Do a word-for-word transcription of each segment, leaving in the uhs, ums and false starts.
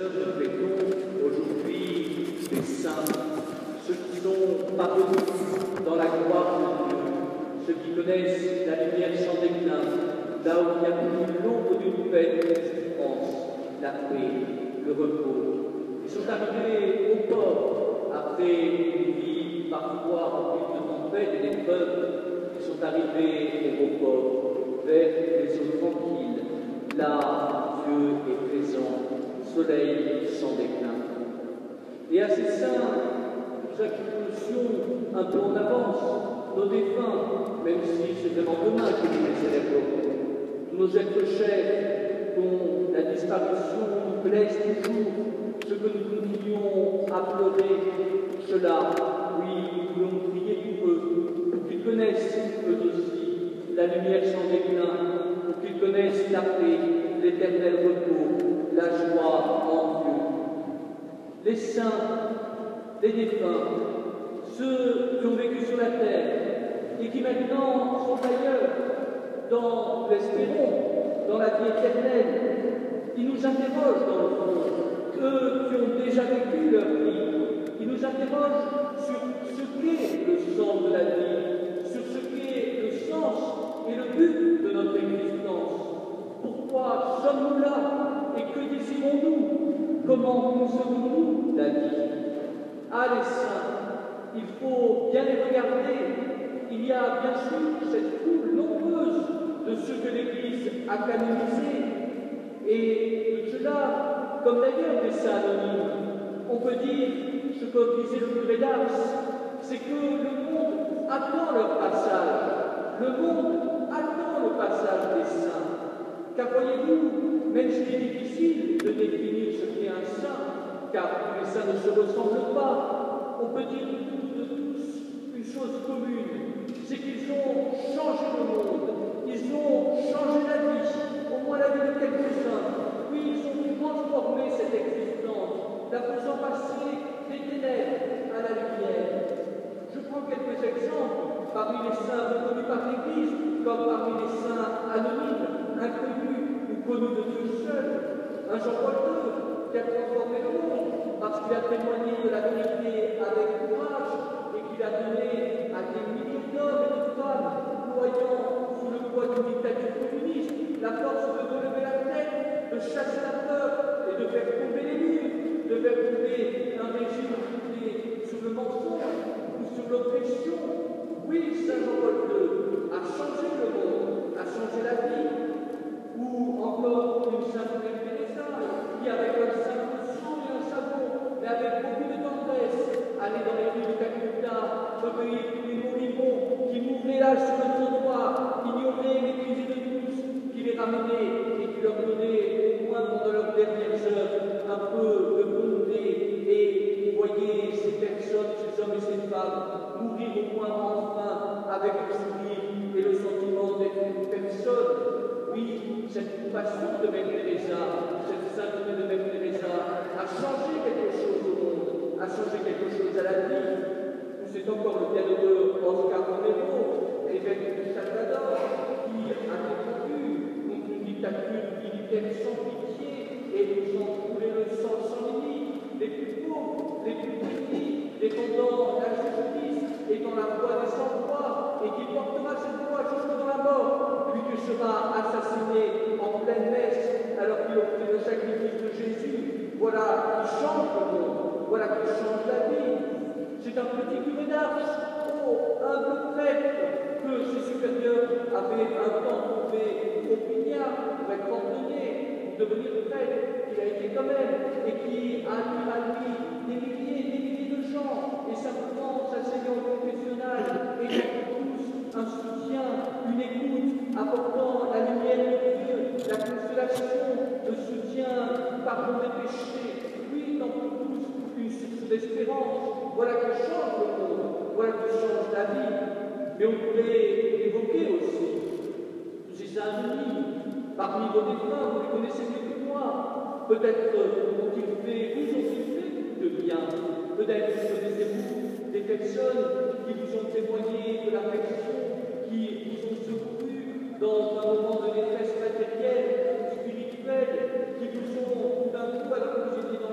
nous fêtons aujourd'hui les saints, ceux qui sont parvenus dans la gloire de Dieu, ceux qui connaissent la lumière sans déclin, là où il n'y a plus l'ombre d'une peine de souffrance, la paix, le repos. Ils sont arrivés au port après une vie parfois remplie de tempêtes et d'épreuves. Ils sont arrivés au port, vers les eaux tranquilles, là Dieu est présent, soleil sans déclin. Et à ces saints, nous accusons un peu en avance nos défunts, même si c'est le lendemain que nous les célébrons. Nos êtres chers, dont la disparition nous blesse toujours, ce que nous continuons à pleurer, cela, oui, nous voulons prier pour eux, pour qu'ils connaissent eux aussi la lumière sans déclin, pour qu'ils connaissent la paix, l'éternel repos, la joie en Dieu. Les saints, les défunts, ceux qui ont vécu sur la terre et qui maintenant sont ailleurs, dans l'espérance, dans la vie éternelle, qui nous interrogent dans le fond, eux qui ont déjà vécu leur vie, qui nous interrogent sur ce qu'est le sens de la vie, sur ce qu'est le sens et le but de notre existence. Pourquoi sommes-nous là et que désirons-nous? Comment concevons-nous la vie? Ah, les saints, il faut bien les regarder. Il y a bien sûr cette foule nombreuse de ceux que l'Église a canonisés. Et de cela, comme d'ailleurs des saints anonymes, on peut dire, ce que disait le curé d'Ars, c'est que le monde attend leur passage. Le monde attend le passage des saints. Car voyez-vous, même s'il est difficile de définir ce qu'est un saint, car tous les saints ne se ressemblent pas, on peut dire de tous, de tous une chose commune, c'est qu'ils ont changé le monde, ils ont changé la vie, au moins la vie de quelques-uns. Oui, ils ont transformé cette existence, la faisant passer des ténèbres à la lumière. Je prends quelques exemples parmi les saints reconnus par l'Église, comme parmi les saints anonymes, inconnus ou connus de Dieu seul. Un Jean-Paul deux, qui a transformé le monde parce qu'il a témoigné de la vérité avec courage et qu'il a donné à des milliers d'hommes et de femmes, croyant sous le poids d'une dictature communiste, la force de relever la tête, de chasser la peur et de faire tomber les murs, de faire tomber un régime fondé sur le mensonge ou sur l'oppression. Oui, Saint Jean-Paul deux a changé le monde, a changé la vie. Ou encore une sainte Mère Teresa qui, avec un simple sang et un savon, mais avec beaucoup de tendresse, allait dans les rues de Calcutta, recueillir tous les moribonds qui mouraient là sur le trottoir, ignorés, méprisés de tous, qui les ramenait et qui leur donnait, au moins pendant leurs dernières heures, un peu de bonté. Et voyez ces personnes, ces hommes et ces femmes, mourir au moins enfin avec le sourire et le sentiment d'être une personne. Oui, cette compassion de Mère Teresa, cette sainteté de Mère Teresa a changé quelque chose au monde, a changé quelque chose à la vie. C'est encore le bienheureux Oscar Romero, évêque de Salvador, qui a défendu contre une dictature militaire sans pitié et faisant couler le sang sans limite, les plus pauvres, les plus petits, défendant la justice et dans la voie des sans-voix, et qui portera cette voie jusque dans la mort, lui qui sera assassiné en pleine messe alors qu'il offrait le sacrifice de Jésus. Voilà qui change le monde, voilà qui change la vie. C'est un petit curé d'Ars, oh, humble prêtre, que ses supérieurs avaient un temps trouvé au pignard pour être ordonné, pour devenir prêtre, qu'il a été quand même, et qui a mis à lui des milliers et des milliers de gens, et simplement s'asseyant au confessionnal, et pour tous un soutien, une écoute, apportant la lumière de Dieu, la consolation, le soutien, pardon des péchés, oui, dans pour tous une source d'espérance. Voilà qui change le monde, voilà qui change la vie. Mais on pourrait évoquer aussi tous ces saints anonymes. Parmi vos défunts, vous les connaissez mieux que moi. Peut-être ont-ils fait, vous ont-ils fait de bien. Peut-être connaissez-vous des personnes qui vous ont témoigné de l'affection, qui vous ont secouru dans un moment de détresse matérielle ou spirituelle, qui vous ont d'un coup, alors que vous étiez dans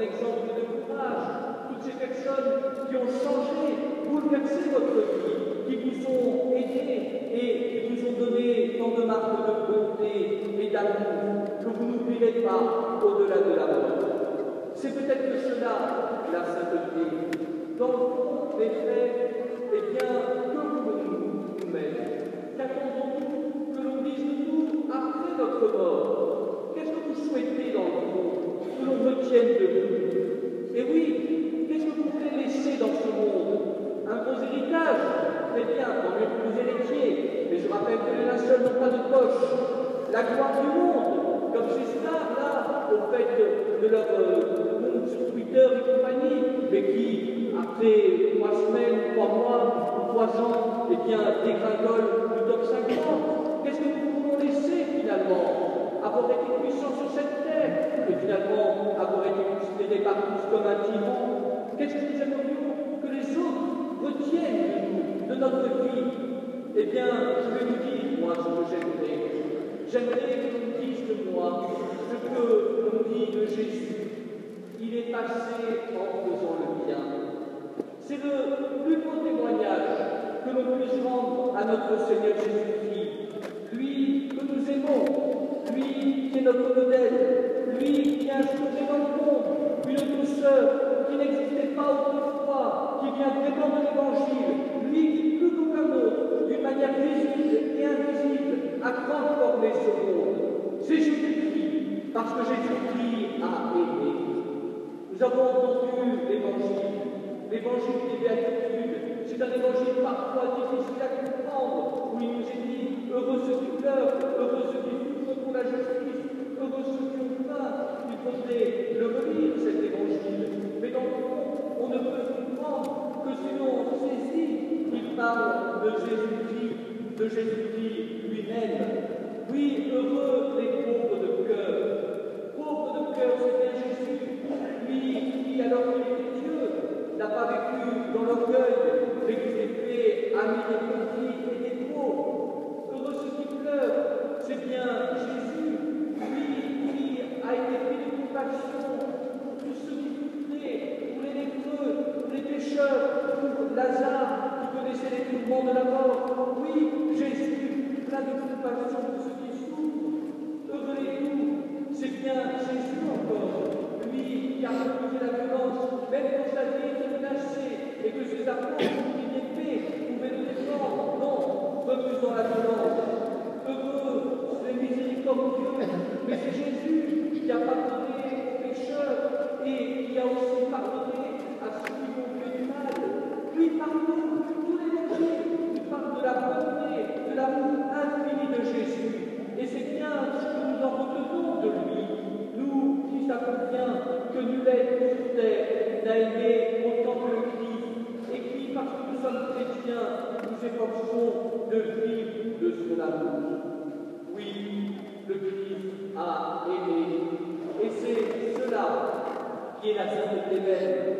exemple de courage, toutes ces personnes qui ont changé, bouleversé votre vie, qui vous ont aidé et qui vous ont donné tant de marques de bonté et d'amour que vous n'oublierez pas au-delà de la mort. C'est peut-être cela, la sainteté. Dans le fond, les faits, eh bien, que voulons-nous nous-mêmes? Qu'attendons-nous que l'on dise de nous après notre mort? Qu'est-ce que vous souhaitez dans le fond que l'on retienne de vous? Et oui, qu'est-ce que vous voulez laisser dans ce monde? Un gros héritage? Très bien, tant mieux que vous héritiez. Mais je rappelle que les linceuls n'ont pas de poche. La gloire du monde, comme ces stars là, au fait de, de leur euh, compte sur Twitter et compagnie, mais qui, après trois semaines, trois mois, trois ans, eh bien, dégringolent du top cinquante. Qu'est-ce que nous pouvons laisser finalement? Avoir été puissants sur cette terre, et finalement avoir été considérés par tous comme un tyran. Qu'est-ce que nous aimerions que les autres retiennent de nous, de notre vie? Eh bien, je vais vous dire, moi, ce que j'aimerais. J'aimerais que l'on dise de moi ce que l'on dit de Jésus. Il est passé en faisant le bien. C'est le plus beau témoignage que l'on puisse rendre à notre Seigneur Jésus-Christ. Lui que nous aimons, lui qui est notre modèle, lui qui a instauré dans le monde une douceur qui n'existait pas autrefois, qui vient vraiment de l'Évangile, lui qui, plus qu'aucun autre, d'une manière visible et invisible, a transformé ce monde. C'est Jésus-Christ, parce que Jésus-Christ a aimé. Nous avons entendu l'Évangile, l'Évangile des Béatitudes. C'est un évangile parfois difficile à comprendre, où il nous est dit heureux ceux qui pleurent, heureux ceux qui souffrent pour la justice, heureux ceux qui ont faim. Il faudrait le relire, cet évangile. Mais dans le fond, on ne peut comprendre que si l'on saisit qu'il parle de Jésus-Christ, de Jésus-Christ lui-même. Oui, heureux les pauvres de cœur. Pauvres de cœur, c'était Jésus. Lui qui, alors qu'il était Dieu, n'a pas vécu dans l'orgueil, mais qui s'est fait ami des petits et des pauvres. Heureux ceux qui pleurent, c'est bien Jésus, lui qui a été pris de compassion pour tous ceux qui souffraient, pour les lépreux, pour les pécheurs, pour Lazare qui connaissait les tourments de la mort. Oui, Jésus, plein de compassion pour ceux qui souffrent. Heureux les doux, c'est bien Jésus encore, lui qui a refusé la violence, même quand sa vie était menacée et que ses apôtres qui l'épée pouvaient le défendre. Non, refusant la violence. Heureux les miséricordieux, mais c'est Jésus qui a pardonné aux pécheurs et qui a aussi pardonné à ceux qui ont fait du mal. Lui, partout, tous les évangiles, il parle de la bonté, de l'amour infini de Jésus. Et c'est bien ce que nous en retenons de lui. Nous, qui savons bien que nul être sur terre n'a aimé autant que le Christ, et qui, parce que nous sommes chrétiens, nous efforçons de vivre de son amour. Oui, le Christ a aimé, et c'est cela qui est la sainteté même.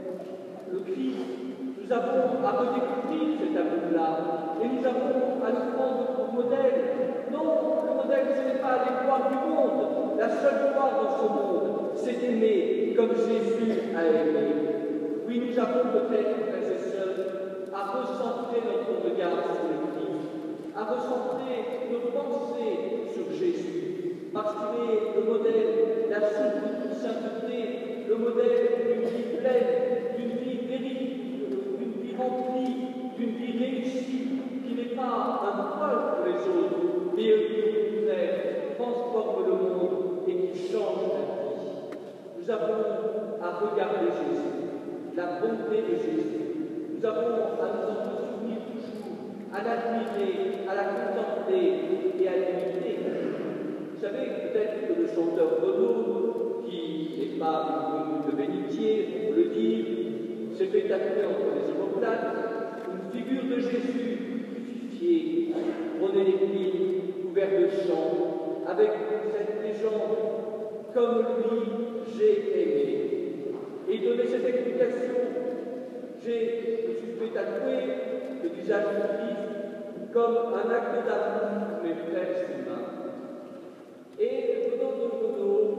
Le Christ, nous avons à redécouvrir cet amour-là, et nous avons à le prendre pour modèle. Non, le modèle, ce n'est pas les gloires du monde. La seule gloire dans ce monde, c'est d'aimer comme Jésus a aimé. Oui, nous avons peut-être, frères et sœurs, à recentrer notre regard sur le Christ, à recentrer nos pensées sur Jésus, parce qu'il est le modèle, la source de toute sainteté, le modèle d'une vie pleine, d'une vie véridique, d'une vie remplie, d'une vie réussie, qui n'est pas un poil pour les autres, mais qui, au contraire, transforme le monde et qui change la vie. Nous avons à regarder Jésus, la bonté de Jésus. Nous avons à nous en souvenir toujours, à l'admirer, à la contempler et à l'imiter. Vous savez peut-être que le chanteur Renaud, qui n'est pas une de bénitier, on le dit, s'est fait tatouer entre les omoplates une figure de Jésus crucifié, trôné d'épines, couvert de sang, avec cette légende « Comme lui, j'ai aimé ». Et il donnait cette explication. J'ai, je me suis fait tatouer le visage du Christ comme un acte d'amour pour mes frères humains. Et venant de Renaud, je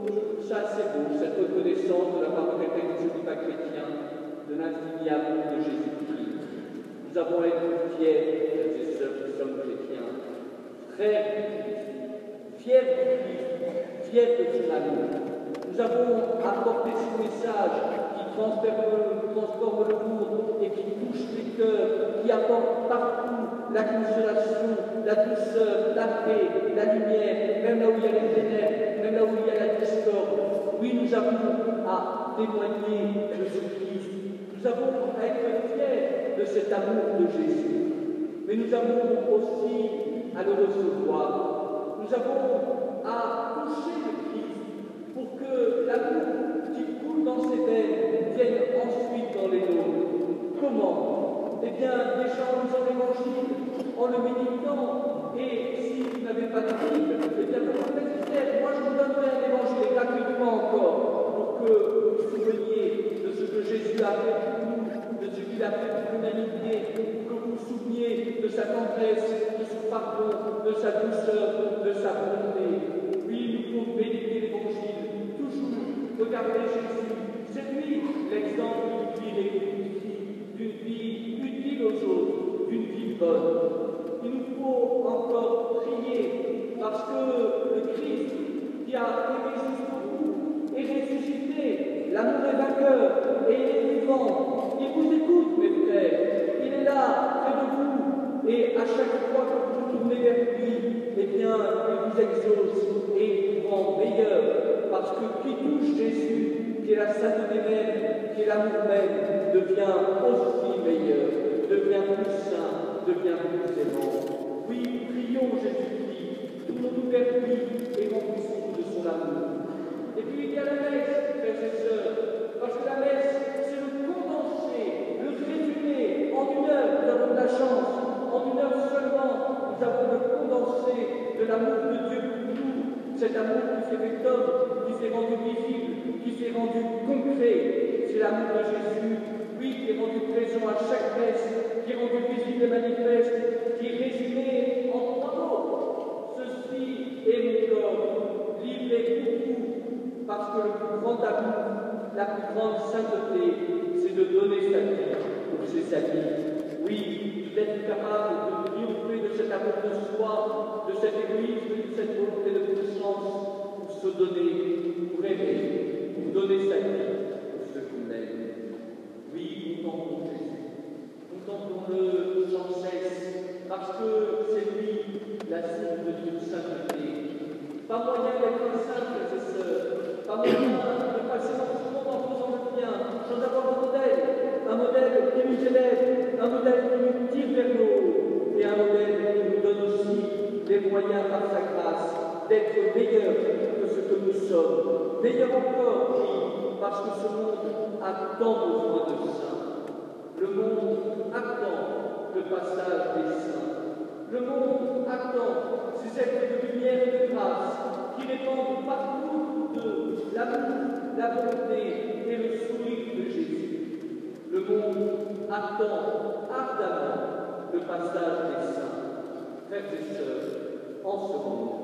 ça assez beau, cette reconnaissance de la part de quelqu'un qui ne se dit pas chrétien, de l'infini amour de Jésus-Christ. Nous avons à être fiers, frères et sœurs qui sommes chrétiens, frères du Christ, fiers du Christ, fiers de son amour. Nous avons apporté ce message qui transforme, transforme le monde et qui touche les cœurs, qui apporte partout la consolation, la douceur, la paix, la lumière, même là où il y a les ténèbres, même là où il y a la discorde. Oui, nous avons à témoigner de ce Christ. Nous avons à être fiers de cet amour de Jésus. Mais nous avons aussi à le recevoir. Nous avons à toucher le Christ pour que l'amour qui coule dans ses veines vienne ensuite dans les nôtres. Comment? Eh bien, déjà en lisant l'Évangile, en le méditant, et si vous n'avez pas de Bible, eh bien, comme presbytère, moi je vous donnerai un Évangile gratuitement encore, pour que vous vous souveniez de ce que Jésus a fait pour nous, de ce qu'il a fait pour l'humanité, pour que vous vous souveniez de sa tendresse, de son pardon, de sa douceur, de sa bonté. Oui, nous pouvons méditer l'Évangile, toujours regarder Jésus. C'est lui l'exemple d'une vie réussie, d'une vie utile aux autres, d'une vie bonne. Il nous faut encore prier parce que le Christ qui a aimé jusqu'au bout est ressuscité, l'amour est vainqueur et il est vivant. Il vous écoute, mes frères, il est là, près de vous, et à chaque fois que vous vous tournez vers lui, eh bien, il vous exauce et vous rend meilleur, parce que qui touche Jésus, qui est la sainteté même, qui est l'amour même, devient aussi meilleur, devient plus saint, devient plus aimant. Oui, prions Jésus-Christ, tournons-nous vers lui et remplissons-nous de son amour. Et puis il y a la messe, frères et sœurs, parce que la messe, c'est le condensé, le résumé. En une heure, nous avons de la chance, en une heure seulement, nous avons le condensé de l'amour de Dieu pour nous, cet amour qui s'est fait homme, qui s'est rendu visible, qui s'est rendu concret. C'est l'amour de Jésus, oui, qui est rendu présent à chaque messe, qui est rendu visible et manifeste, qui est résumé en trois mots. Ceci est mon corps, livré pour vous, parce que le plus grand amour, la plus grande sainteté, c'est de donner sa vie pour ses amis. Oui, d'être capable de triompher de cet amour de soi, de cet égoïsme, de cette volonté de puissance, pour se donner, pour aimer, pour donner sa vie pour ceux qu'on aime. Oui, contemplons Jésus, contemplons-le sans cesse, parce que c'est lui la source de toute sainteté. Pas moyen d'être un saint, frères et sœurs, pas moyen de passer dans ce monde en faisant le bien, sans avoir un modèle, un modèle qui nous élève, un modèle qui nous tire vers le haut, et un modèle qui nous donne aussi les moyens par sa grâce d'être meilleurs que ce que nous sommes. Meilleurs encore, oui, parce que ce monde a tant besoin de saints. Le monde attend le passage des saints. Le monde attend ces êtres de lumière et de grâce qui répandent partout de l'amour, la bonté et le sourire de Jésus. Le monde attend ardemment le passage des saints. Frères et sœurs, en ce moment,